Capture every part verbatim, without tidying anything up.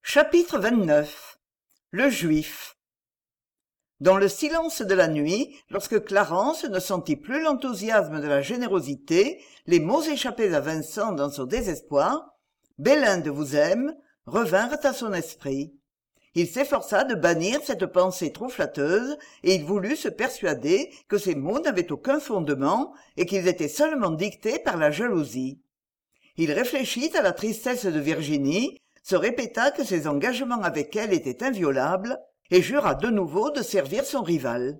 Chapitre vingt-neuf. Le Juif. Dans le silence de la nuit, lorsque Clarence ne sentit plus l'enthousiasme de la générosité, les mots échappés à Vincent dans son désespoir, « Belinde vous aime » revinrent à son esprit. Il s'efforça de bannir cette pensée trop flatteuse et il voulut se persuader que ces mots n'avaient aucun fondement et qu'ils étaient seulement dictés par la jalousie. Il réfléchit à la tristesse de Virginie, se répéta que ses engagements avec elle étaient inviolables et jura de nouveau de servir son rival.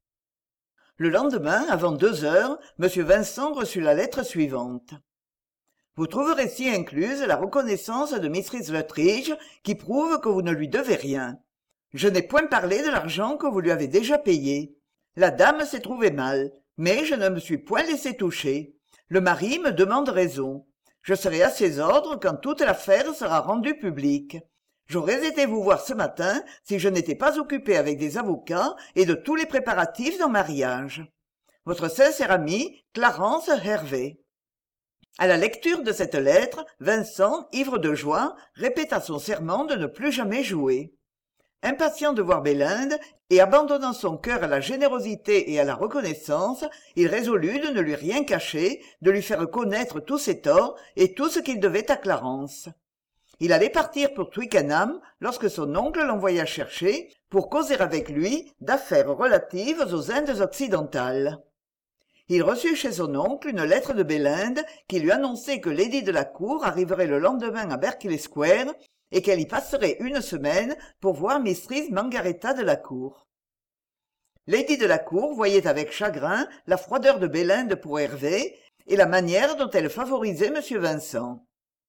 Le lendemain, avant deux heures, M. Vincent reçut la lettre suivante. « Vous trouverez ci incluse la reconnaissance de Mrs. Luttridge qui prouve que vous ne lui devez rien. Je n'ai point parlé de l'argent que vous lui avez déjà payé. La dame s'est trouvée mal, mais je ne me suis point laissé toucher. Le mari me demande raison. Je serai à ses ordres quand toute l'affaire sera rendue publique. J'aurais été vous voir ce matin si je n'étais pas occupé avec des avocats et de tous les préparatifs d'un mariage. Votre sincère ami, Clarence Hervé. » À la lecture de cette lettre, Vincent, ivre de joie, répéta son serment de ne plus jamais jouer. Impatient de voir Belinde, et abandonnant son cœur à la générosité et à la reconnaissance, il résolut de ne lui rien cacher, de lui faire connaître tous ses torts et tout ce qu'il devait à Clarence. Il allait partir pour Twickenham lorsque son oncle l'envoya chercher pour causer avec lui d'affaires relatives aux Indes occidentales. Il reçut chez son oncle une lettre de Belinde qui lui annonçait que Lady de la Cour arriverait le lendemain à Berkeley Square et qu'elle y passerait une semaine pour voir Mistress Margaretha de la Cour. Lady de la Cour voyait avec chagrin la froideur de Belinde pour Hervé et la manière dont elle favorisait M. Vincent.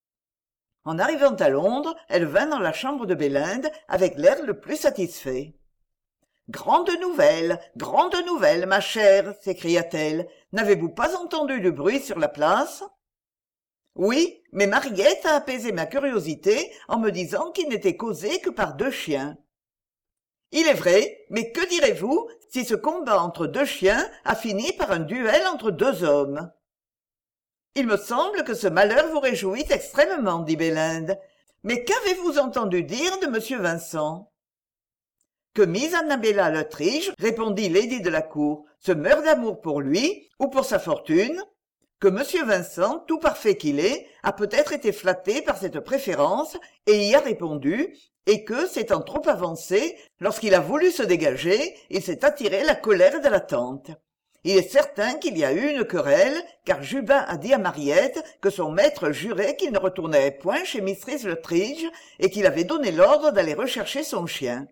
En arrivant à Londres, elle vint dans la chambre de Belinde avec l'air le plus satisfait. « Grande nouvelle, grande nouvelle, ma chère !» s'écria-t-elle. « N'avez-vous pas entendu du bruit sur la place ?»« Oui, mais Mariette a apaisé ma curiosité en me disant qu'il n'était causé que par deux chiens. »« Il est vrai, mais que direz-vous si ce combat entre deux chiens a fini par un duel entre deux hommes ?»« Il me semble que ce malheur vous réjouit extrêmement, dit Belinde. Mais qu'avez-vous entendu dire de M. Vincent ?» Que Miss Annabella Luttridge, répondit Lady de la Cour, se meurt d'amour pour lui ou pour sa fortune, que M. Vincent, tout parfait qu'il est, a peut-être été flatté par cette préférence et y a répondu, et que, s'étant trop avancé, lorsqu'il a voulu se dégager, il s'est attiré la colère de la tante. Il est certain qu'il y a eu une querelle, car Jubin a dit à Mariette que son maître jurait qu'il ne retournerait point chez Mistress Luttridge et qu'il avait donné l'ordre d'aller rechercher son chien.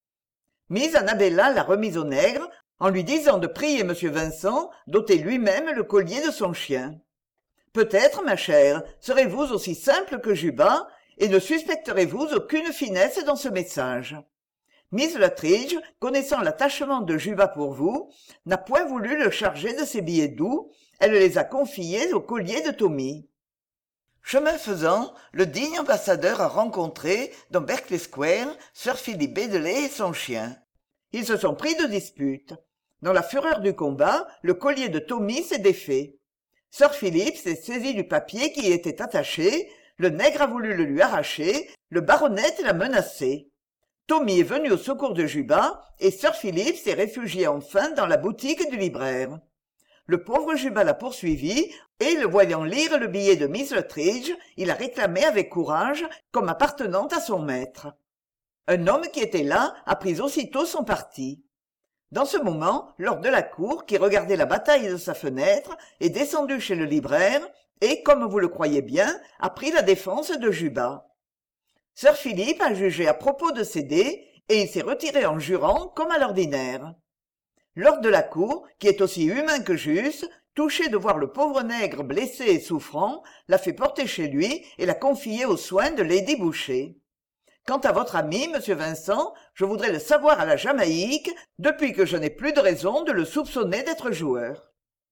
Miss Annabella l'a remise au nègre en lui disant de prier M. Vincent d'ôter lui-même le collier de son chien. Peut-être, ma chère, serez-vous aussi simple que Juba et ne suspecterez-vous aucune finesse dans ce message. Miss Luttridge, connaissant l'attachement de Juba pour vous, n'a point voulu le charger de ses billets doux, elle les a confiés au collier de Tommy. Chemin faisant, le digne ambassadeur a rencontré, dans Berkeley Square, Sir Philip Baddely et son chien. Ils se sont pris de dispute. Dans la fureur du combat, le collier de Tommy s'est défait. Sir Philip s'est saisi du papier qui y était attaché, le nègre a voulu le lui arracher, le baronet l'a menacé. Tommy est venu au secours de Juba, et Sir Philip s'est réfugié enfin dans la boutique du libraire. Le pauvre Juba l'a poursuivi, et le voyant lire le billet de Miss Luttridge, il a réclamé avec courage comme appartenant à son maître. Un homme qui était là a pris aussitôt son parti. Dans ce moment, Lord de la Cour, qui regardait la bataille de sa fenêtre, est descendu chez le libraire, et, comme vous le croyez bien, a pris la défense de Juba. Sir Philip a jugé à propos de céder, et il s'est retiré en jurant comme à l'ordinaire. Lord de la Cour, qui est aussi humain que juste, touché de voir le pauvre nègre blessé et souffrant, l'a fait porter chez lui et l'a confié aux soins de Lady Boucher. Quant à votre ami, M. Vincent, je voudrais le savoir à la Jamaïque, depuis que je n'ai plus de raison de le soupçonner d'être joueur. »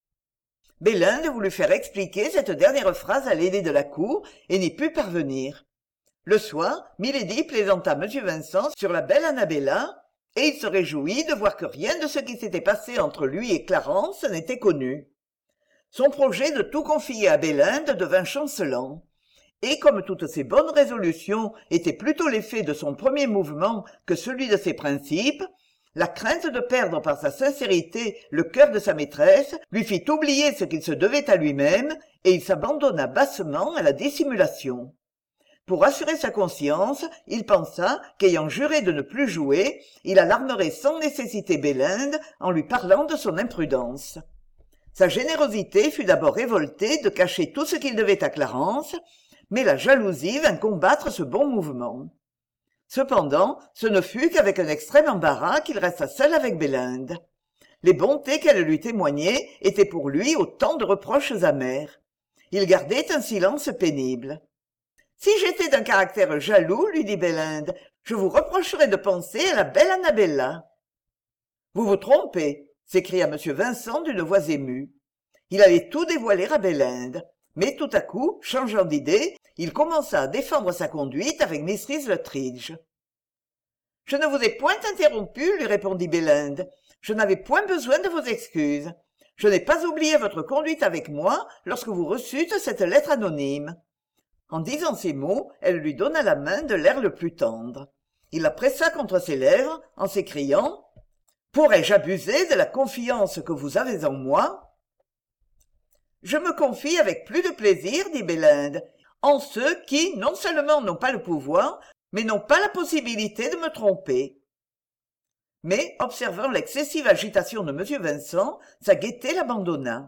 Belinde voulut faire expliquer cette dernière phrase à Lady de la Cour et n'y put parvenir. Le soir, Milady plaisanta M. Vincent sur la belle Annabella, et il se réjouit de voir que rien de ce qui s'était passé entre lui et Clarence n'était connu. Son projet de tout confier à Belinde devint chancelant, et comme toutes ses bonnes résolutions étaient plutôt l'effet de son premier mouvement que celui de ses principes, la crainte de perdre par sa sincérité le cœur de sa maîtresse lui fit oublier ce qu'il se devait à lui-même, et il s'abandonna bassement à la dissimulation. Pour rassurer sa conscience, il pensa qu'ayant juré de ne plus jouer, il alarmerait sans nécessité Belinde en lui parlant de son imprudence. Sa générosité fut d'abord révoltée de cacher tout ce qu'il devait à Clarence, mais la jalousie vint combattre ce bon mouvement. Cependant, ce ne fut qu'avec un extrême embarras qu'il resta seul avec Belinde. Les bontés qu'elle lui témoignait étaient pour lui autant de reproches amers. Il gardait un silence pénible. « Si j'étais d'un caractère jaloux, lui dit Belinde, je vous reprocherais de penser à la belle Annabella. »« Vous vous trompez, » s'écria M. Vincent d'une voix émue. Il allait tout dévoiler à Belinde, mais tout à coup, changeant d'idée, il commença à défendre sa conduite avec Mrs. Luttridge. « Je ne vous ai point interrompu, lui répondit Belinde. Je n'avais point besoin de vos excuses. Je n'ai pas oublié votre conduite avec moi lorsque vous reçûtes cette lettre anonyme. » En disant ces mots, elle lui donna la main de l'air le plus tendre. Il la pressa contre ses lèvres en s'écriant « Pourrais-je abuser de la confiance que vous avez en moi ?»« Je me confie avec plus de plaisir, dit Belinde, en ceux qui non seulement n'ont pas le pouvoir, mais n'ont pas la possibilité de me tromper. » Mais, observant l'excessive agitation de M. Vincent, sa gaieté l'abandonna.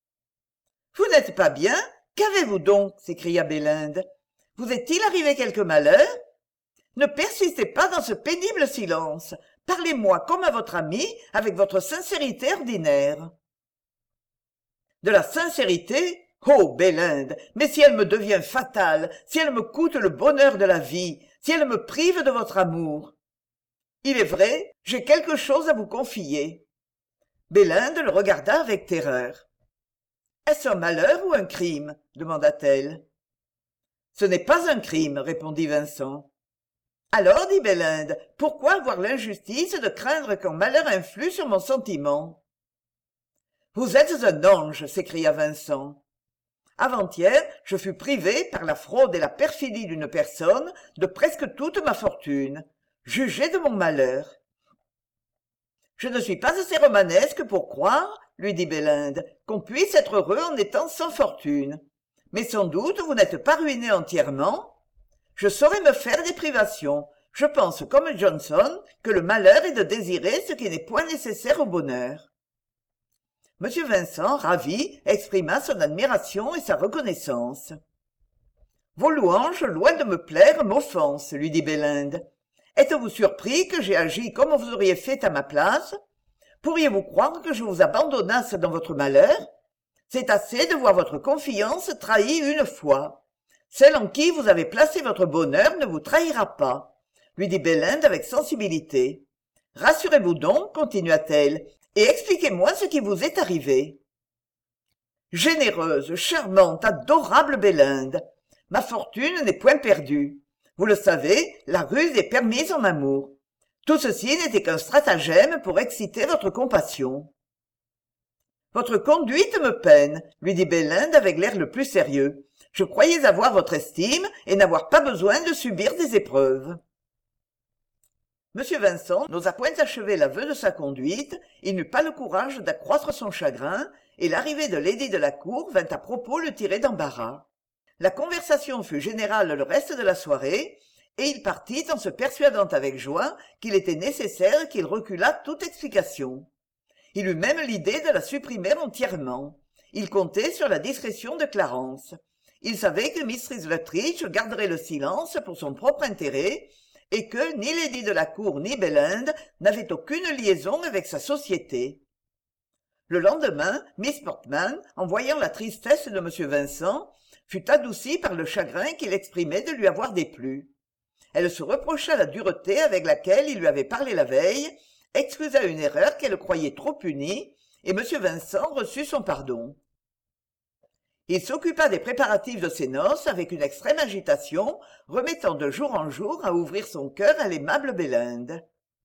« Vous n'êtes pas bien ? Qu'avez-vous donc ?» s'écria Belinde. « Vous est-il arrivé quelque malheur ? Ne persistez pas dans ce pénible silence. Parlez-moi comme à votre ami, avec votre sincérité ordinaire. » De la sincérité ? Oh, Belinde, mais si elle me devient fatale, si elle me coûte le bonheur de la vie, si elle me prive de votre amour. Il est vrai, j'ai quelque chose à vous confier. Belinde le regarda avec terreur. « Est-ce un malheur ou un crime ?» demanda-t-elle. « Ce n'est pas un crime, » répondit Vincent. « Alors, dit Belinde, pourquoi avoir l'injustice de craindre qu'un malheur influe sur mon sentiment ?»« Vous êtes un ange !» s'écria Vincent. « Avant-hier, je fus privé, par la fraude et la perfidie d'une personne, de presque toute ma fortune. Jugez de mon malheur. »« Je ne suis pas assez romanesque pour croire, lui dit Belinde, qu'on puisse être heureux en étant sans fortune. Mais sans doute vous n'êtes pas ruiné entièrement. Je saurais me faire des privations. Je pense, comme Johnson, que le malheur est de désirer ce qui n'est point nécessaire au bonheur. » M. Vincent, ravi, exprima son admiration et sa reconnaissance. « Vos louanges, loin de me plaire, m'offensent, lui dit Belinde. Êtes-vous surpris que j'ai agi comme vous auriez fait à ma place ? Pourriez-vous croire que je vous abandonnasse dans votre malheur ? C'est assez de voir votre confiance trahie une fois. Celle en qui vous avez placé votre bonheur ne vous trahira pas, lui dit Belinde avec sensibilité. Rassurez-vous donc, continua-t-elle, et expliquez-moi ce qui vous est arrivé. Généreuse, charmante, adorable Belinde, ma fortune n'est point perdue. Vous le savez, la ruse est permise en amour. Tout ceci n'était qu'un stratagème pour exciter votre compassion. « Votre conduite me peine, » lui dit Belinde avec l'air le plus sérieux. « Je croyais avoir votre estime et n'avoir pas besoin de subir des épreuves. » M. Vincent n'osa point achever l'aveu de sa conduite, il n'eut pas le courage d'accroître son chagrin, et l'arrivée de Lady de la Cour vint à propos le tirer d'embarras. La conversation fut générale le reste de la soirée, et il partit en se persuadant avec joie qu'il était nécessaire qu'il reculât toute explication. Il eut même l'idée de la supprimer entièrement. Il comptait sur la discrétion de Clarence. Il savait que Mistress Luttridge garderait le silence pour son propre intérêt, et que ni Lady de la Cour ni Belinde n'avaient aucune liaison avec sa société. Le lendemain, Miss Portman, en voyant la tristesse de M. Vincent, fut adoucie par le chagrin qu'il exprimait de lui avoir déplu. Elle se reprocha la dureté avec laquelle il lui avait parlé la veille, excusa une erreur qu'elle croyait trop punie, et M. Vincent reçut son pardon. Il s'occupa des préparatifs de ses noces avec une extrême agitation, remettant de jour en jour à ouvrir son cœur à l'aimable Belinde.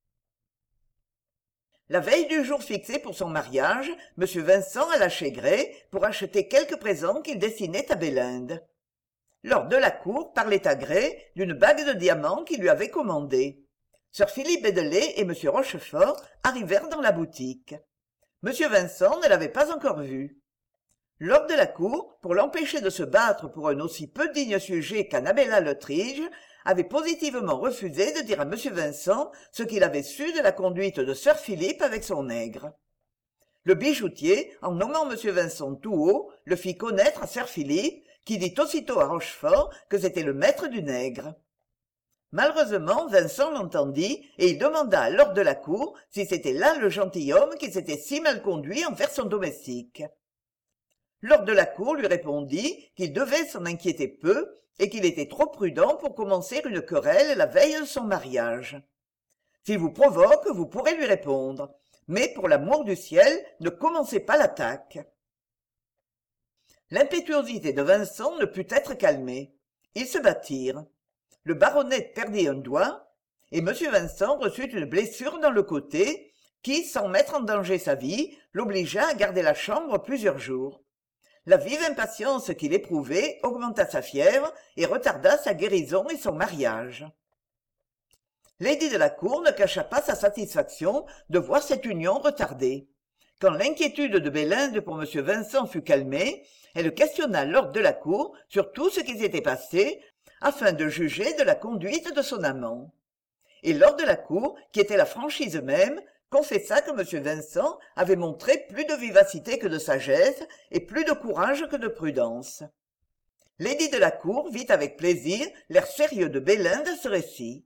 La veille du jour fixé pour son mariage, M. Vincent alla chez Gray pour acheter quelques présents qu'il destinait à Belinde. Lord Delacour parlait à Gray d'une bague de diamants qu'il lui avait commandée. Sir Philippe Bedelet et M. Rochefort arrivèrent dans la boutique. M. Vincent ne l'avait pas encore vu. Lord Delacour, pour l'empêcher de se battre pour un aussi peu digne sujet qu'Annabella Luttridge, avait positivement refusé de dire à M. Vincent ce qu'il avait su de la conduite de Sir Philippe avec son nègre. Le bijoutier, en nommant M. Vincent tout haut, le fit connaître à Sir Philippe, qui dit aussitôt à Rochefort que c'était le maître du nègre. Malheureusement, Vincent l'entendit, et il demanda à Lord Delacour si c'était là le gentilhomme qui s'était si mal conduit envers son domestique. Lord Delacour lui répondit qu'il devait s'en inquiéter peu, et qu'il était trop prudent pour commencer une querelle la veille de son mariage. « S'il vous provoque, vous pourrez lui répondre, mais pour l'amour du ciel, ne commencez pas l'attaque. » L'impétuosité de Vincent ne put être calmée. Ils se battirent. Le baronet perdit un doigt, et M. Vincent reçut une blessure dans le côté, qui, sans mettre en danger sa vie, l'obligea à garder la chambre plusieurs jours. La vive impatience qu'il éprouvait augmenta sa fièvre et retarda sa guérison et son mariage. Lady Delacour ne cacha pas sa satisfaction de voir cette union retardée. Quand l'inquiétude de Belinde pour M. Vincent fut calmée, elle questionna Lord Delacour sur tout ce qui s'était passé, afin de juger de la conduite de son amant. Et Lord Delacour, qui était la franchise même, confessa que M. Vincent avait montré plus de vivacité que de sagesse et plus de courage que de prudence. Lady Delacour vit avec plaisir l'air sérieux de Belinde à ce récit.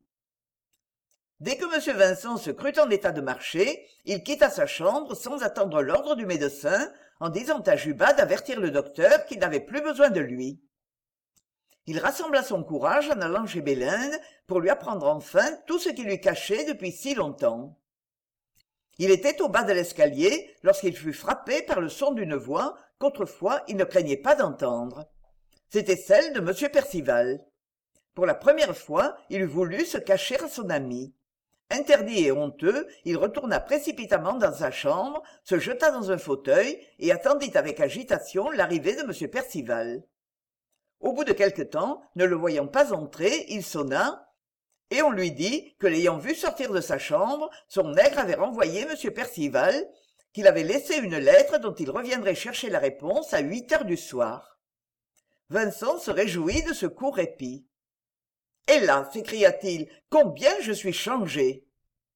Dès que M. Vincent se crut en état de marcher, il quitta sa chambre sans attendre l'ordre du médecin, en disant à Juba d'avertir le docteur qu'il n'avait plus besoin de lui. Il rassembla son courage en allant chez Belinde pour lui apprendre enfin tout ce qu'il lui cachait depuis si longtemps. Il était au bas de l'escalier lorsqu'il fut frappé par le son d'une voix qu'autrefois il ne craignait pas d'entendre. C'était celle de M. Percival. Pour la première fois, il eût voulu se cacher à son ami. Interdit et honteux, il retourna précipitamment dans sa chambre, se jeta dans un fauteuil et attendit avec agitation l'arrivée de M. Percival. Au bout de quelque temps, ne le voyant pas entrer, il sonna, et on lui dit que l'ayant vu sortir de sa chambre, son nègre avait renvoyé M. Percival, qu'il avait laissé une lettre dont il reviendrait chercher la réponse à huit heures du soir. Vincent se réjouit de ce court répit. « Hélas !» s'écria-t-il, « combien je suis changé !»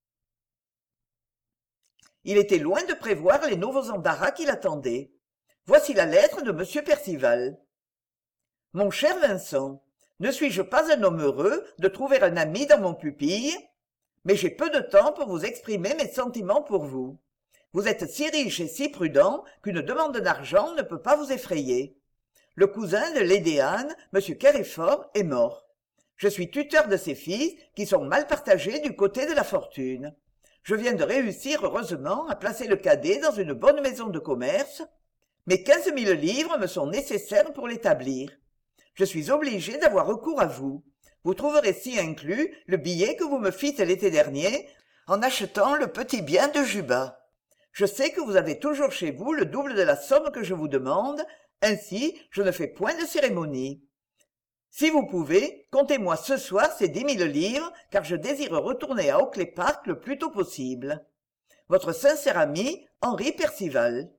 Il était loin de prévoir les nouveaux embarras qui l'attendaient. Voici la lettre de M. Percival. « Mon cher Vincent, ne suis-je pas un homme heureux de trouver un ami dans mon pupille? Mais j'ai peu de temps pour vous exprimer mes sentiments pour vous. Vous êtes si riche et si prudent qu'une demande d'argent ne peut pas vous effrayer. Le cousin de Lady Anne, M. Carriford, est mort. Je suis tuteur de ses fils, qui sont mal partagés du côté de la fortune. Je viens de réussir heureusement à placer le cadet dans une bonne maison de commerce, mais quinze mille livres me sont nécessaires pour l'établir. Je suis obligé d'avoir recours à vous. Vous trouverez ci inclus le billet que vous me fîtes l'été dernier en achetant le petit bien de Juba. Je sais que vous avez toujours chez vous le double de la somme que je vous demande, ainsi je ne fais point de cérémonie. Si vous pouvez, comptez-moi ce soir ces dix mille livres, car je désire retourner à Oakley Park le plus tôt possible. Votre sincère ami, Henri Percival.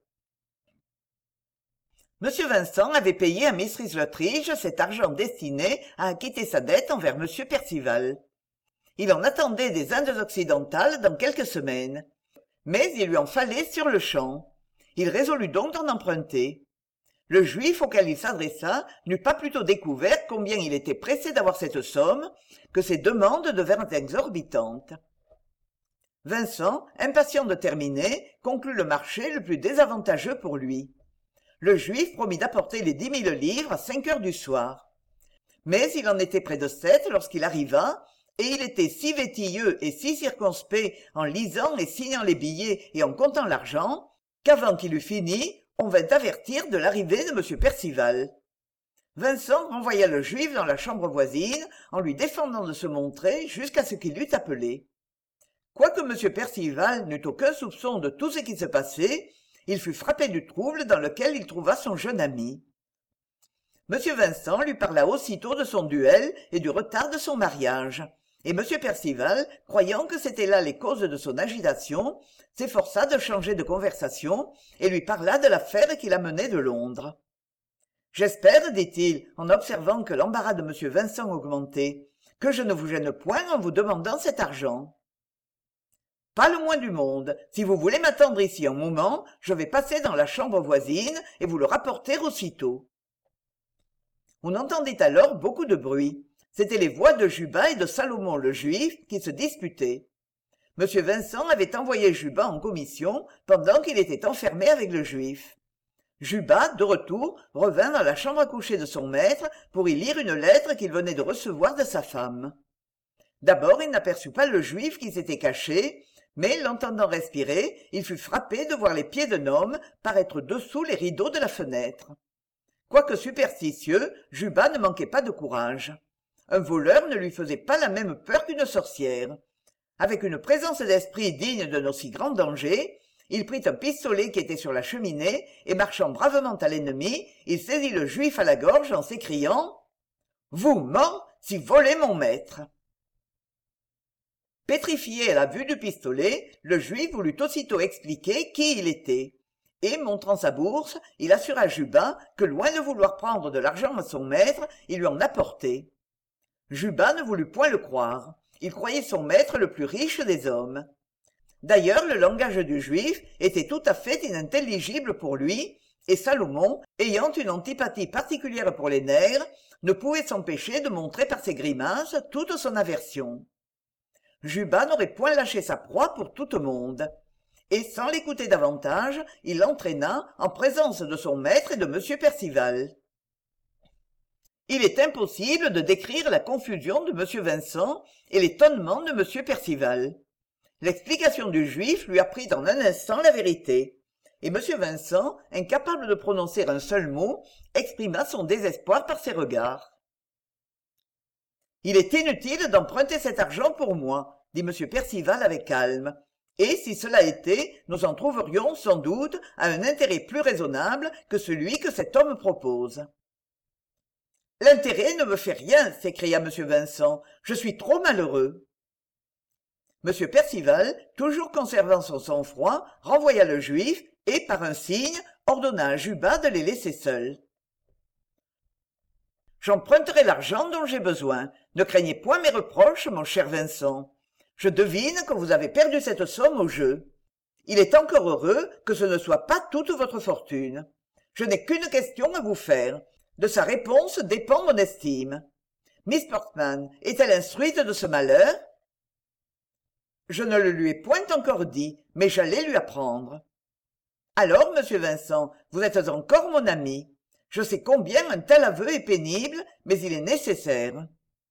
Monsieur Vincent avait payé à Mistress Luttridge cet argent destiné à acquitter sa dette envers Monsieur Percival. Il en attendait des Indes occidentales dans quelques semaines, mais il lui en fallait sur-le-champ. Il résolut donc d'en emprunter. Le juif auquel il s'adressa n'eut pas plutôt découvert combien il était pressé d'avoir cette somme, que ses demandes devinrent exorbitantes. Vincent, impatient de terminer, conclut le marché le plus désavantageux pour lui. Le juif promit d'apporter les dix mille livres à cinq heures du soir. Mais il en était près de sept lorsqu'il arriva, et il était si vétilleux et si circonspect en lisant et signant les billets et en comptant l'argent, qu'avant qu'il eût fini, on vint avertir de l'arrivée de M. Percival. Vincent renvoya le juif dans la chambre voisine en lui défendant de se montrer jusqu'à ce qu'il eût appelé. Quoique M. Percival n'eût aucun soupçon de tout ce qui se passait, il fut frappé du trouble dans lequel il trouva son jeune ami. M. Vincent lui parla aussitôt de son duel et du retard de son mariage, et M. Percival, croyant que c'étaient là les causes de son agitation, s'efforça de changer de conversation et lui parla de l'affaire qui l'amenait de Londres. « J'espère, dit-il, en observant que l'embarras de M. Vincent augmentait, que je ne vous gêne point en vous demandant cet argent. »« Pas le moins du monde. Si vous voulez m'attendre ici un moment, je vais passer dans la chambre voisine et vous le rapporter aussitôt. » On entendit alors beaucoup de bruit. C'étaient les voix de Juba et de Salomon le Juif qui se disputaient. M. Vincent avait envoyé Juba en commission pendant qu'il était enfermé avec le Juif. Juba, de retour, revint dans la chambre à coucher de son maître pour y lire une lettre qu'il venait de recevoir de sa femme. D'abord, il n'aperçut pas le Juif qui s'était caché, mais l'entendant respirer, il fut frappé de voir les pieds d'un homme paraître dessous les rideaux de la fenêtre. Quoique superstitieux, Juba ne manquait pas de courage. Un voleur ne lui faisait pas la même peur qu'une sorcière. Avec une présence d'esprit digne d'un aussi grand danger, il prit un pistolet qui était sur la cheminée et marchant bravement à l'ennemi, il saisit le Juif à la gorge en s'écriant « Vous, mort, si volez mon maître !» Pétrifié à la vue du pistolet, le Juif voulut aussitôt expliquer qui il était. Et, montrant sa bourse, il assura Juba que, loin de vouloir prendre de l'argent à son maître, il lui en apportait. Juba ne voulut point le croire. Il croyait son maître le plus riche des hommes. D'ailleurs, le langage du Juif était tout à fait inintelligible pour lui, et Salomon, ayant une antipathie particulière pour les nègres, ne pouvait s'empêcher de montrer par ses grimaces toute son aversion. Juba n'aurait point lâché sa proie pour tout au monde. Et sans l'écouter davantage, il l'entraîna en présence de son maître et de M. Percival. Il est impossible de décrire la confusion de M. Vincent et l'étonnement de M. Percival. L'explication du Juif lui apprit en un instant la vérité, et M. Vincent, incapable de prononcer un seul mot, exprima son désespoir par ses regards. « Il est inutile d'emprunter cet argent pour moi, » dit M. Percival avec calme. Et si cela était, nous en trouverions sans doute à un intérêt plus raisonnable que celui que cet homme propose. « L'intérêt ne me fait rien, s'écria M. Vincent, je suis trop malheureux. » M. Percival, toujours conservant son sang-froid, renvoya le Juif et, par un signe, ordonna à Juba de les laisser seuls. « J'emprunterai l'argent dont j'ai besoin. Ne craignez point mes reproches, mon cher Vincent. Je devine que vous avez perdu cette somme au jeu. Il est encore heureux que ce ne soit pas toute votre fortune. Je n'ai qu'une question à vous faire. De sa réponse dépend mon estime. Miss Portman est-elle instruite de ce malheur ? Je ne le lui ai point encore dit, mais j'allais lui apprendre. Alors, monsieur Vincent, vous êtes encore mon ami. Je sais combien un tel aveu est pénible, mais il est nécessaire.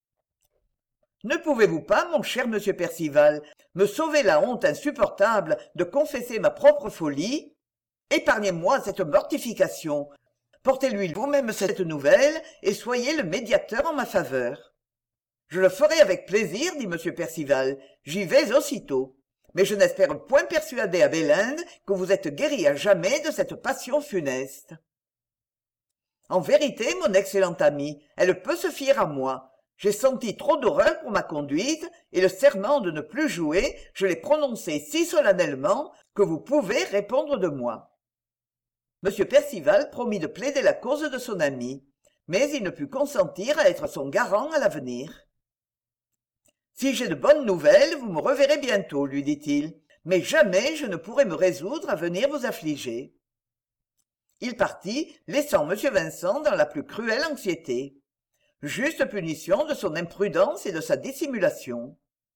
Ne pouvez-vous pas, mon cher monsieur Percival, me sauver la honte insupportable de confesser ma propre folie ? Épargnez-moi cette mortification. Portez-lui vous-même cette nouvelle et soyez le médiateur en ma faveur. Je le ferai avec plaisir, dit monsieur Percival. J'y vais aussitôt. Mais je n'espère point persuader à Belinde que vous êtes guéri à jamais de cette passion funeste. En vérité, mon excellent ami, elle peut se fier à moi. J'ai senti trop d'horreur pour ma conduite, et le serment de ne plus jouer, je l'ai prononcé si solennellement que vous pouvez répondre de moi. M. Percival promit de plaider la cause de son ami, mais il ne put consentir à être son garant à l'avenir. « Si j'ai de bonnes nouvelles, vous me reverrez bientôt, lui dit-il, mais jamais je ne pourrai me résoudre à venir vous affliger. » Il partit, laissant M. Vincent dans la plus cruelle anxiété. Juste punition de son imprudence et de sa dissimulation.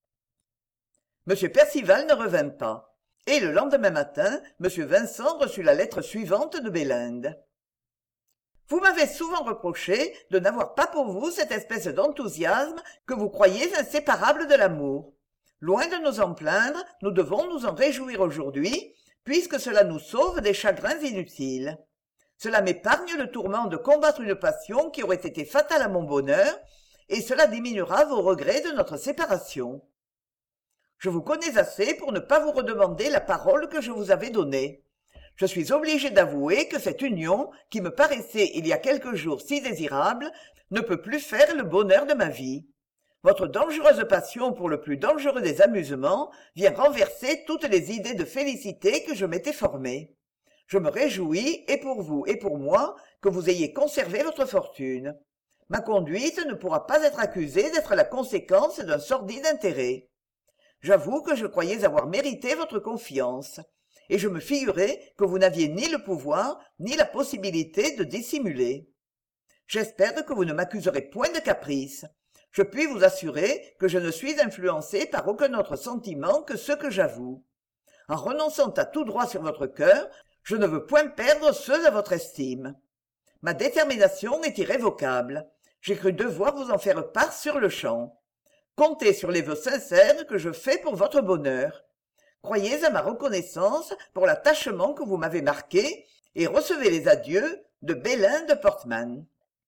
M. Percival ne revint pas, et le lendemain matin, M. Vincent reçut la lettre suivante de Belinde. « Vous m'avez souvent reproché de n'avoir pas pour vous cette espèce d'enthousiasme que vous croyez inséparable de l'amour. Loin de nous en plaindre, nous devons nous en réjouir aujourd'hui, puisque cela nous sauve des chagrins inutiles. Cela m'épargne le tourment de combattre une passion qui aurait été fatale à mon bonheur, et cela diminuera vos regrets de notre séparation. Je vous connais assez pour ne pas vous redemander la parole que je vous avais donnée. Je suis obligé d'avouer que cette union, qui me paraissait il y a quelques jours si désirable, ne peut plus faire le bonheur de ma vie. Votre dangereuse passion pour le plus dangereux des amusements vient renverser toutes les idées de félicité que je m'étais formées. Je me réjouis, et pour vous et pour moi, que vous ayez conservé votre fortune. Ma conduite ne pourra pas être accusée d'être la conséquence d'un sordide intérêt. J'avoue que je croyais avoir mérité votre confiance, et je me figurais que vous n'aviez ni le pouvoir ni la possibilité de dissimuler. J'espère que vous ne m'accuserez point de caprice. Je puis vous assurer que je ne suis influencé par aucun autre sentiment que ceux que j'avoue. En renonçant à tout droit sur votre cœur, je ne veux point perdre ceux à votre estime. Ma détermination est irrévocable. J'ai cru devoir vous en faire part sur-le-champ. Comptez sur les vœux sincères que je fais pour votre bonheur. Croyez à ma reconnaissance pour l'attachement que vous m'avez marqué et recevez les adieux de Belin de Portman.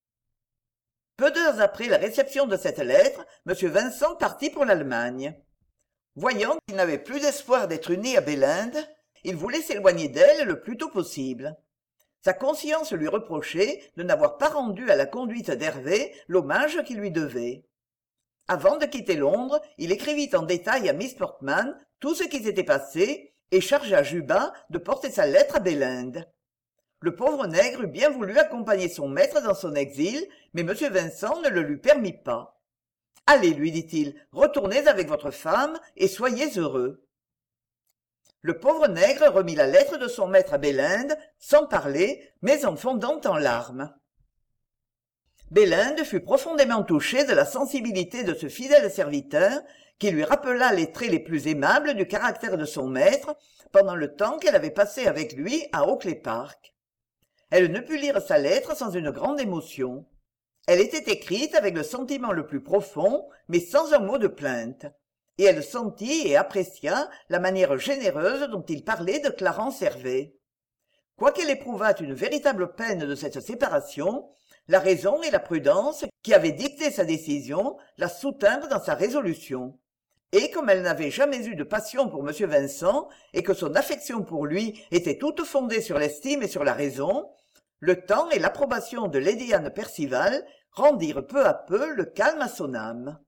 Peu d'heures après la réception de cette lettre, M. Vincent partit pour l'Allemagne. Voyant qu'il n'avait plus d'espoir d'être uni à Belinde, il voulait s'éloigner d'elle le plus tôt possible. Sa conscience lui reprochait de n'avoir pas rendu à la conduite d'Hervé l'hommage qu'il lui devait. Avant de quitter Londres, il écrivit en détail à Miss Portman tout ce qui s'était passé et chargea Juba de porter sa lettre à Belinde. Le pauvre nègre eût bien voulu accompagner son maître dans son exil, mais M. Vincent ne le lui permit pas. « Allez, lui dit-il, retournez avec votre femme et soyez heureux. » Le pauvre nègre remit la lettre de son maître à Belinde, sans parler, mais en fondant en larmes. Belinde fut profondément touché de la sensibilité de ce fidèle serviteur, qui lui rappela les traits les plus aimables du caractère de son maître pendant le temps qu'elle avait passé avec lui à Oakley Park. Elle ne put lire sa lettre sans une grande émotion. Elle était écrite avec le sentiment le plus profond, mais sans un mot de plainte. Et elle sentit et apprécia la manière généreuse dont il parlait de Clarence Hervé. Quoiqu'elle éprouvât une véritable peine de cette séparation, la raison et la prudence qui avaient dicté sa décision la soutinrent dans sa résolution. Et comme elle n'avait jamais eu de passion pour M. Vincent, et que son affection pour lui était toute fondée sur l'estime et sur la raison, le temps et l'approbation de Lady Anne Percival rendirent peu à peu le calme à son âme.